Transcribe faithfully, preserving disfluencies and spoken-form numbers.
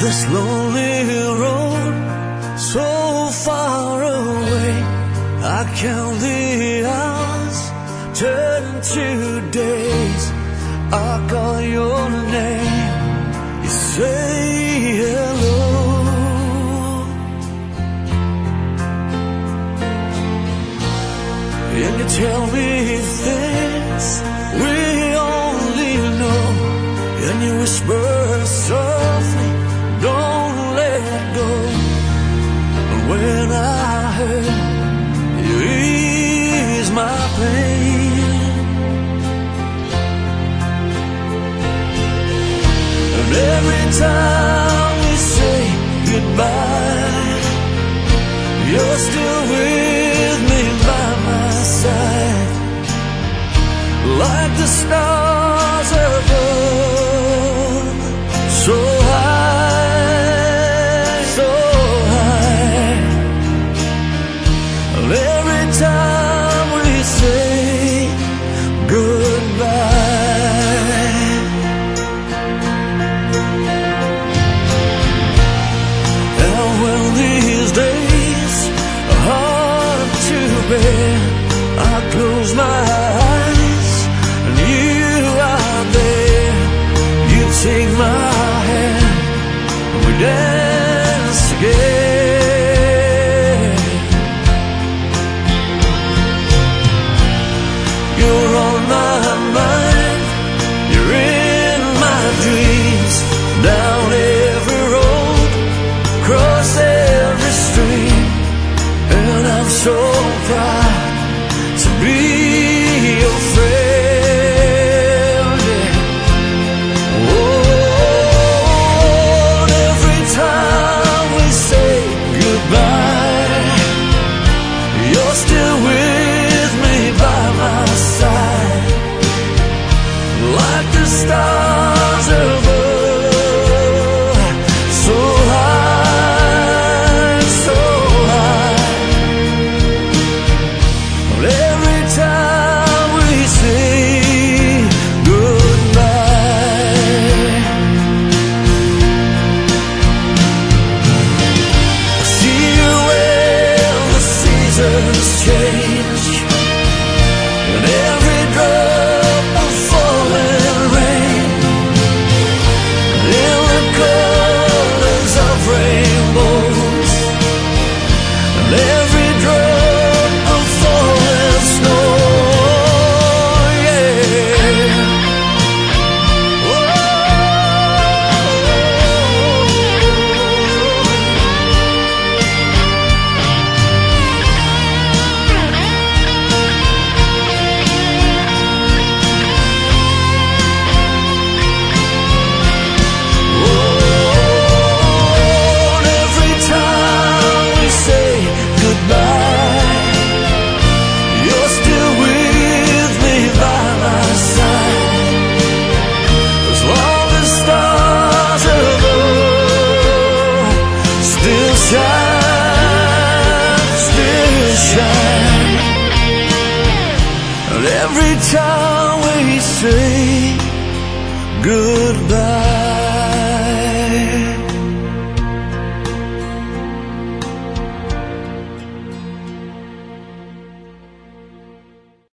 this lonely road, so far away. I count the hours, turn to days. I call your name, you say hello, and you tell me things we only know, and you whisper softly, don't let go. And when I heard you ease my pain, and every time we say goodbye, you're still with me by my side, like the stars above, so high, so high. And every time we say goodbye, and when these days are hard to bear, I close my eyes and you are there. You take my hand and we dance together. You're on my mind, you're in my dreams, down every road, across every stream, and I'm so proud to be your friend. Oh, and every time we say goodbye, you're still with me by my side, like the stars above, so high, so high. But every time we say goodbye, I see you when the seasons change, and every drop of falling rain, in the colors of rainbows, and every drop of falling snow, yeah. Whoa. And every time we say goodbye, you're still with me by my side, as long as stars above still shine, still shine. And every time we say goodbye.